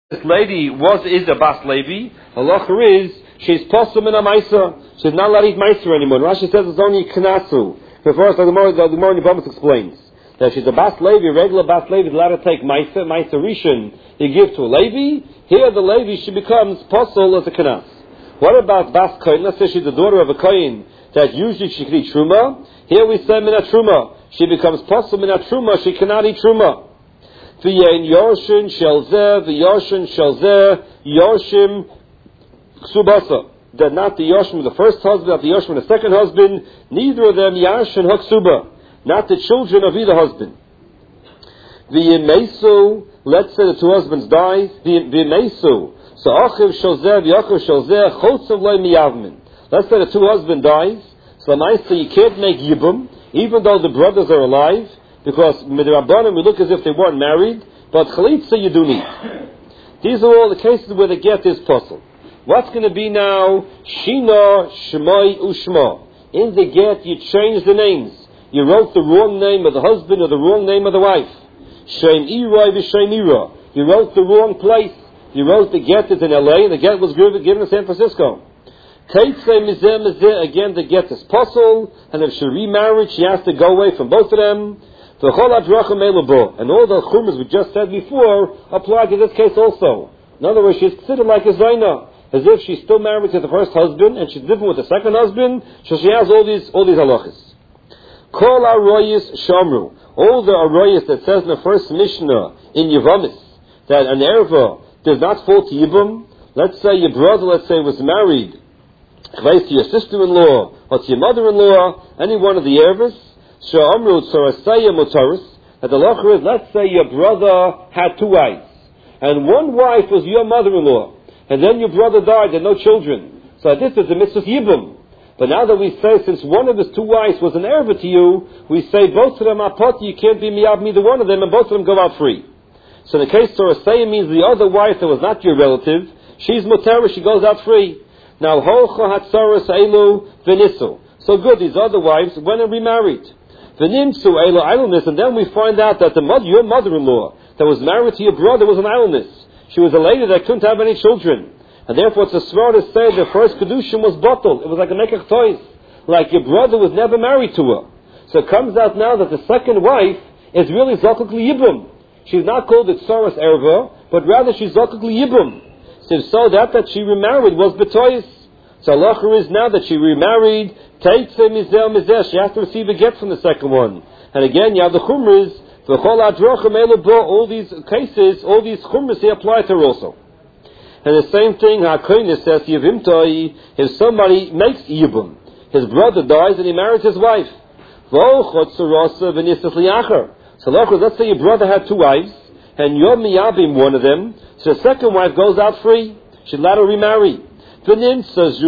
This lady is a Bas Levi. Halacha is she's posum in a Maisa. She's not allowed to eat Maisa anymore. Rashi says it's only Knasu. Before the Gemara in Yevamos explains that she's a Bas Levi, regular Bas Levi is allowed to take Maisa Rishon. You give to a Levi. Here the Levi she becomes posel as a Knas. What about Bas Kohen? Let's say she's the daughter of a Kohen that usually she can eat Truma. Here we say Minat Truma. She becomes posel Minat Truma. She cannot eat Truma. V'yein Yorshin Shelzeh, V'Yorshin Shelzeh, Yorshim Ksubasa. That not the Yoshim of the first husband, not the Yoshim of the second husband, neither of them Yarshin Haksuba. Not the children of either husband. V'yemesu, let's say the two husbands die, V'yemesu. So Achiv Shelzeh, V'Yachiv Shelzeh, Chotzav Lei Miyavmin. Let's say the two husband dies, so Maisa you can't make Yibum, even though the brothers are alive, because midrabanan we look as if they weren't married, but chalitza you do need. These are all the cases where the get is possible. What's going to be now? Shina, Shemai, Ushma. In the get you change the names. You wrote the wrong name of the husband or the wrong name of the wife. Shem Irai v'Shem Ira. You wrote the wrong place. You wrote the get is in LA and the get was given in San Francisco. Teitzei mizeh mizeh, again the get is possible, and if she remarried she has to go away from both of them. And all the chumras we just said before apply to this case also. In other words, she's considered like a zaina, as if she's still married to the first husband and she's living with the second husband, so she has all these halachas. Kol aroyis shamru. All the aroyis that says in the first Mishnah in Yevamis that an erva does not fall to Yibum. Let's say your brother, was married to your sister-in-law or to your mother-in-law, any one of the ervas. That the lacha is, let's say your brother had two wives, and one wife was your mother-in-law, and then your brother died, and no children. So this is a mitzvah yibum. But now that we say, since one of his two wives was an erva to you, we say both of them are poti, you can't be miyab either one of them, and both of them go out free. So in the case Sorasaya means the other wife that was not your relative, she's mutera, she goes out free. Now holcha hatzaras elu v'nisu. So good, these other wives went and remarried. V'nimsu elu idleness, and then we find out that your mother-in-law that was married to your brother was an idleness. She was a lady that couldn't have any children, and therefore it's a smart to say the first kedushin was bottled. It was like a mekach toys, like your brother was never married to her. So it comes out now that the second wife is really zakuk liyibum. She's not called itzaras erva, but rather she's zakuk liyibum. So that she remarried was betoyis. So halacha is now that she remarried, teitzei mizeh mizeh, she has to receive a get from the second one. And again, you have the chumras, v'chol adrochim elu bo, all these cases, all these chumras, they apply to her also. And the same thing, HaKoines says, yivimtoi, if somebody makes yibum, his brother dies and he marries his wife. V'ochot surasa v'nisas liachar. So halacha, let's say your brother had two wives, and you're miyabim one of them, so the second wife goes out free. She'd let her remarry. And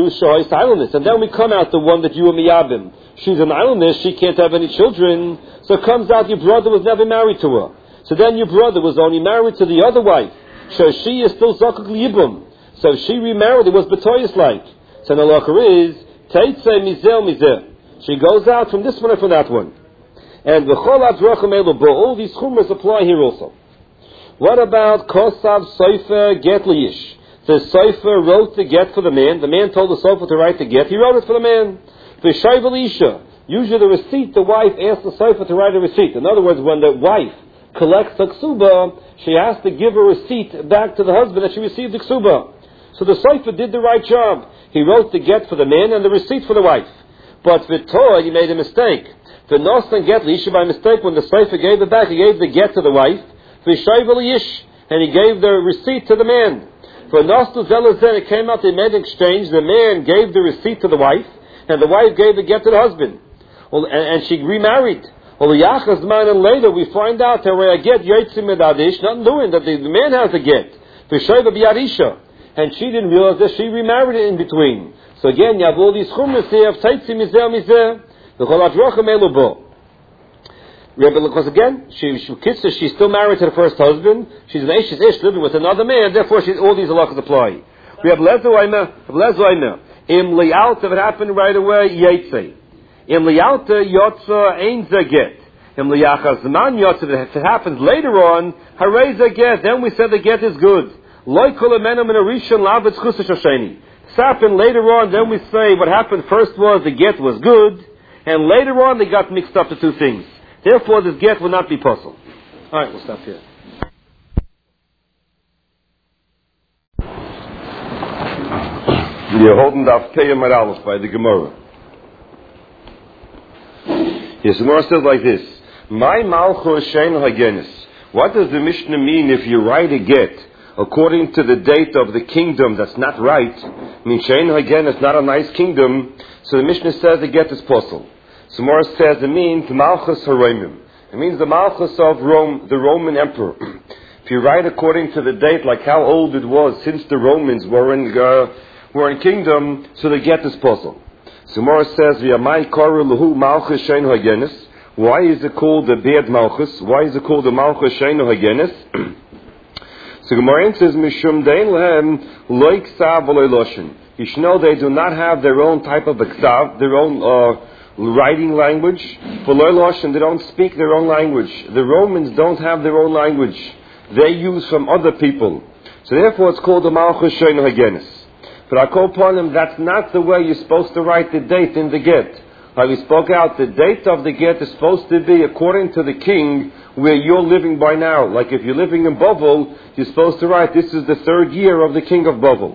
then we come out the one that you were miyabim. She's an idleness, she can't have any children. So it comes out your brother was never married to her. So then your brother was only married to the other wife. So she is still zakuk liyibum. So if she remarried, it was betoyis like. So the halacha is, teitzei mizeh mizeh. She goes out from this one and from that one. And v'chol adrochim elu bo, all these chumras apply here also. What about kosav soifer get liyish? The Sofer wrote the get for the man. The man told the Sofer to write the get. He wrote it for the man. The Shayvel Isha. Usually the receipt, the wife asks the Sofer to write a receipt. In other words, when the wife collects the ksuba, she has to give a receipt back to the husband that she received the ksuba. So the Sofer did the right job. He wrote the get for the man and the receipt for the wife. But V'toa, he made a mistake. The Noslan get Isha by mistake, when the Sofer gave it back, he gave the get to the wife. The Shayvel Ish. And he gave the receipt to the man. For Nostal Zelazan, it came out, they made an exchange. The man gave the receipt to the wife, and the wife gave the get to the husband. Well, and she remarried. Well, and later we find out that I get Yotzim Medadish, nothing doing, that the man has a get. V'shayva b'yarisha. And she didn't realize that she remarried in between. So again, you have all these chumras here of Taitzi Mizeh Mizeh, the Choladrochim Elubo. Because again, she's still married to the first husband. She's an ish living with another man. Therefore, all these halachas apply. We have lezoimer. Im lialta, if it happened right away, yetze. Im lialta yotza ein zaget. Im liachas man yotza, if it happens later on, harei zaget. Then we said the get is good. Loi kol amenu min harishon lav tzchus hasheni. This happened later on, then we say what happened first was the get was good, and later on they got mixed up the two things. Therefore this get will not be possible. Alright, we'll stop here. We are holding the Avkeya Maralis by the Gemara. Yes, the Gemara says like this. My Malchus Shein Hagenis. What does the Mishnah mean if you write a get according to the date of the kingdom that's not right? I mean, Shein Hagenis is not a nice kingdom, so the Mishnah says the get is possible. So Gemara says it means Malchus Haromim. It means the Malchus of Rome, the Roman emperor. If you write according to the date, like how old it was since the Romans were in kingdom, so the get is possible. So Gemara says, "V'yamai karu lahu Malchus Shein Hagenis." Why is it called the bad Malchus? Why is it called the Malchus Shein Hagenis? So Gemara says, "Mishum dein lehem lo ksav v'lo loshen." You should know they do not have their own type of ksav, their own writing language. V'lo loshen, they don't speak their own language. The Romans don't have their own language. They use from other people. So therefore, it's called the Malchus Shein Hagenis. But I call upon him, that's not the way you're supposed to write the date in the get. How we spoke out, the date of the get is supposed to be according to the king where you're living by now. Like if you're living in Bavel, you're supposed to write, this is the 3rd year of the king of Bavel.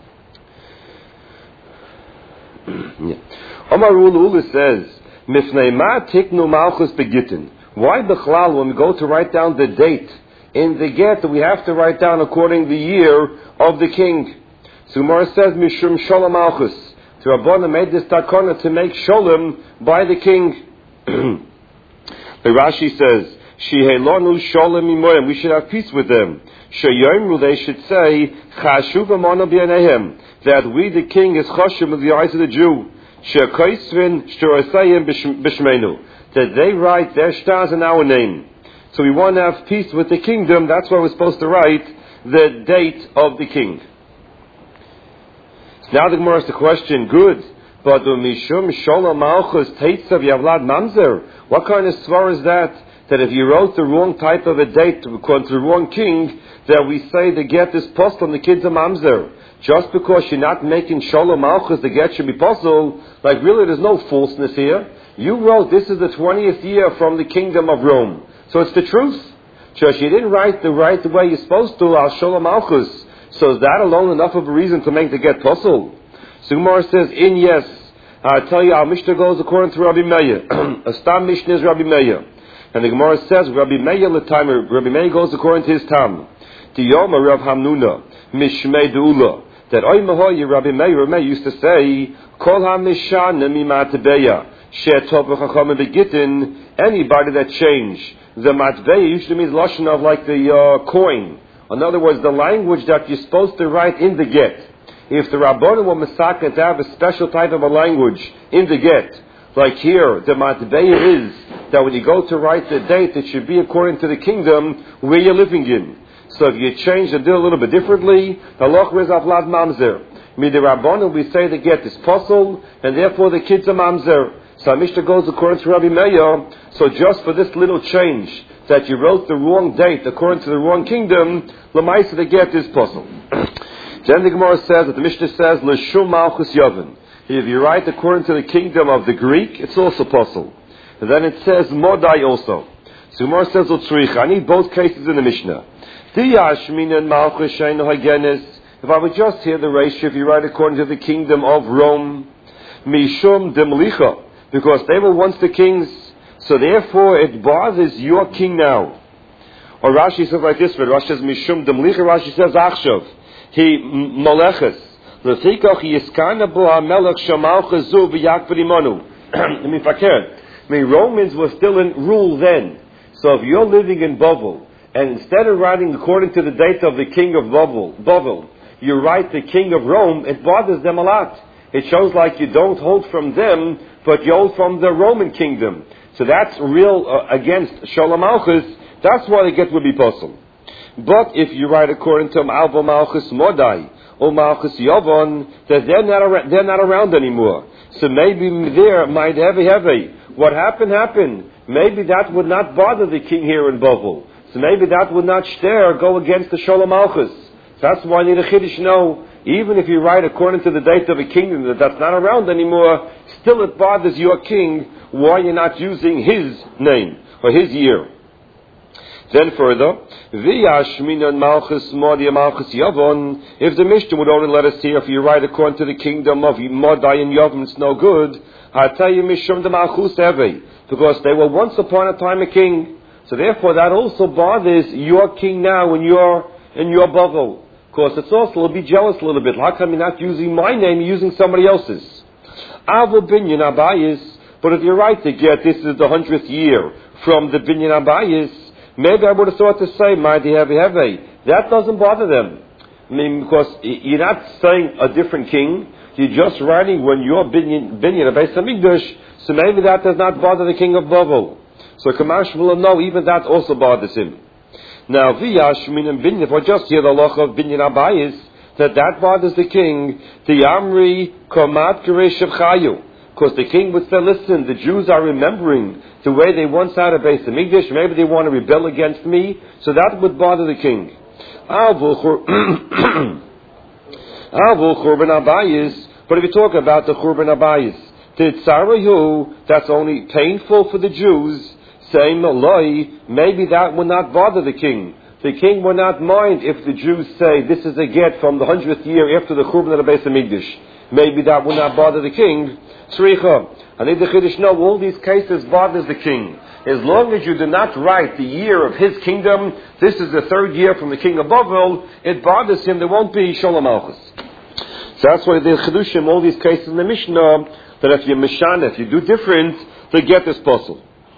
Omar Ula says, Mifnei ma tiknu malchus begitin. Why bechlal, when we go to write down the date in the get, we have to write down according to the year of the king? So Gemara says, Mishum Shalom Malchus. The Rabbana made this takana to make Shalom by the king. The Rashi says, Shihelonu Shalom imoyim. We should have peace with them. Sheyomru, they should say, Chashuv amanu b'yaneihem. That we, the king, is chashuv in the eyes of the Jew. Shekoisvin shtorosayim b'shmeinu. That they write their stars in our name. So we want to have peace with the kingdom. That's why we're supposed to write the date of the king. Now the Gemara has the question, good, but Mishum Shalom Malchus Teitzav Yavlad Mamzer. What kind of svar is that? That if you wrote the wrong type of a date according to the wrong king, that we say the get is possible and the kids are Mamzer. Just because you're not making Shalom Malchus, the get should be possible. Like really there's no falseness here. You wrote this is the 20th year from the kingdom of Rome. So it's the truth. Just you didn't write the right way you're supposed to, Al Shalom Malchus. So is that alone enough of a reason to make the get possible? So Gemara says, yes. I tell you, our Mishnah goes according to Rabbi Meir. A Stam Mishnah is Rabbi Meir. And the Gemara says, Rabbi Meir l'taimer. Rabbi Meir goes according to his Tam. Tiyoma Rav Hamnuna, Mishmei Deula. That Oymahoy, Rabbi Meir used to say, Kol ha-mishana mi-matbeya, she'tov v'chacham begitin, anybody that changed. The matbeya usually means lashon of like the coin. In other words, the language that you're supposed to write in the get. If the Rabbanim were Masaka to have a special type of a language in the get, like here, the Matbeya is that when you go to write the date, it should be according to the kingdom where you're living in. So if you change the deal a little bit differently, the Loch is Avlad Mamzer. The Rabbanim, we say the get is possible, and therefore the kids are Mamzer. So Mishnah goes according to Rabbi Meir, so just for this little change, that you wrote the wrong date according to the wrong kingdom, Lamaisa the get is possible. Then the Gemara says that the Mishnah says L'shum Malchus Yavin. If you write according to the kingdom of the Greek, it's also possible. And then it says Modai also. So Gemara says L'tzrich. I need both cases in the Mishnah. Diyashminan Malchus Sheinu Hagenis. If I would just hear the ratio, if you write according to the kingdom of Rome, Mishum Demlicha, because they were once the kings. So therefore, it bothers your king now. Or Rashi says like this, but Rashi says Mishum Demlicha, Rashi says Achshav. He Moleches. L'fikach Yiskana Bo HaMelech Shamalcha Zu V'Yakv'Rimonu. I mean, Romans were still in rule then. So if you're living in Bavel, and instead of writing according to the date of the king of Bavel, you write the king of Rome, it bothers them a lot. It shows like you don't hold from them, but you hold from the Roman kingdom. So that's real against Shalom Malchus. That's why the get would be possible. But if you write according to Alva Malchus Modai or Malchus Yavon, that they're not around anymore. So maybe there might have what happened. Maybe that would not bother the king here in Bavel. So maybe that would not go against the Shalom Malchus. That's why I need a chiddush. No, even if you write according to the date of a kingdom that's not around anymore, still it bothers your king why you're not using his name or his year. Then further, if the Mishnah would only let us hear if you write according to the kingdom of Modai and Yavim, it's no good. I'll tell you, because they were once upon a time a king. So therefore that also bothers your king now in your bubble. Of course, it's also, will be jealous a little bit. How come you're not using my name, you're using somebody else's? Avu binyan abayis. But if you're right to get, this is the 100th year from the binyan abayis, maybe I would have thought to say, Mighty Heavy Heavy. That doesn't bother them. I mean, because you're not saying a different king, you're just writing when you're binyan Beis Hamikdash, so maybe that does not bother the king of Babel. So Kamash will know even that also bothers him. Now, Viyash Minim Binyan, if I just hear the law of Binyan Abayis, that bothers the king, the Amri Komat Geresh Chayu. Because the king would say, listen, the Jews are remembering the way they once had a Beis Hamikdash, maybe they want to rebel against me, so that would bother the king. Avu Churban Abayis, but if you talk about the Churban Abayis, the Tzarahu, that's only painful for the Jews, saying Maloi, maybe that would not bother the king. The king would not mind if the Jews say, this is a get from the 100th year after the Churban of the Beis Hamikdash. Maybe that would not bother the king. Tzricha, I need the Chiddush. No, all these cases bothers the king. As long as you do not write the year of his kingdom, this is the 3rd year from the king of Babel, it bothers him, there won't be Shalom Malchus. So that's why the Chiddushim, all these cases in the Mishnah, that if you mishana, if you do different, the get is possible.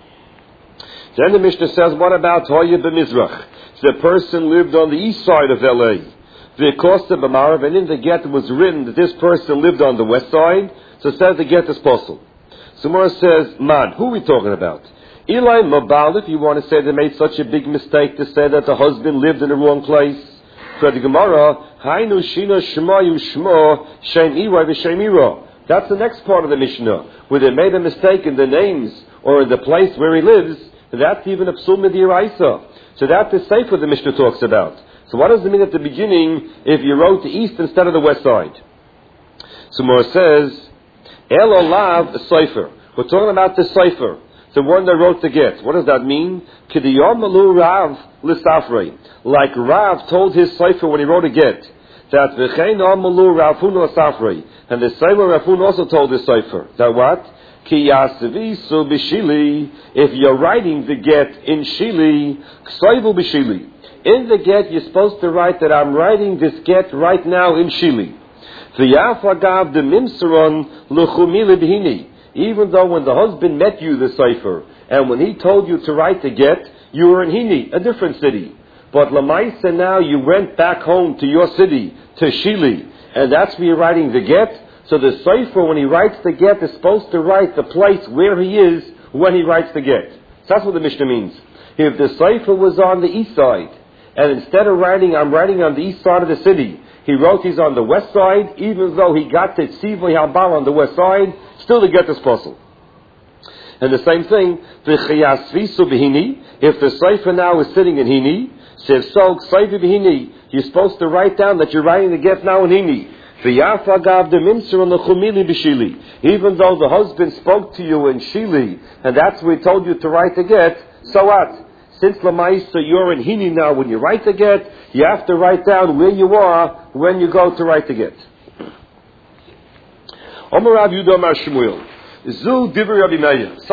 Then the Mishnah says, what about Hoya b'Mizrach? The person lived on the east side of L.A. The Costa b'Marav, and in the get was written that this person lived on the west side, so it says the get is possible. Samara says, man, who are we talking about? Eli Mabal, if you want to say they made such a big mistake to say that the husband lived in the wrong place. So the Gemara, Hainu Shina Shemayu Shmo, Shem Irai v'Shem Ira. That's the next part of the Mishnah, where they made a mistake in the names or in the place where he lives. That's even a psul midiraisa. So that's the sefer the Mishnah talks about. So what does it mean at the beginning if you wrote the east instead of the west side? So Mor says, El Olav sefer. We're talking about the sefer, the one that wrote the get. What does that mean? Kidiyom Malu Rav Lisafrei. Like Rav told his sefer when he wrote a get, that V'chein Malu Ravun Lisafrei. And the same way Ravun also told his sefer. That what? Ki yasavisu b'shili. If you're writing the get in shili, ksayvu b'shili. In the get, you're supposed to write that I'm writing this get right now in shili. V'yafagav de mimsaron l'chumili b'hini. Even though when the husband met you, the sefer, and when he told you to write the get, you were in Hini, a different city. But Lamaisa now you went back home to your city, to Shili, and that's where you're writing the get. So the sefer, when he writes the get, is supposed to write the place where he is when he writes the get. So that's what the Mishnah means. If the sefer was on the east side, and instead of writing, I'm writing on the east side of the city, he wrote he's on the west side, even though he got the Tzivli Habal on the west side, still the get is possible. And the same thing, if the sefer now is sitting in Hini, says so, you're supposed to write down that you're writing the get now in Hini. Even though the husband spoke to you in Shili, and that's where he told you to write the get, so what? Since Lamaisa you're in Hini now, when you write the get, you have to write down where you are when you go to write the get. Omar Rav Yudah Mar Shmuel, Zu Divrei Rabbi Meir.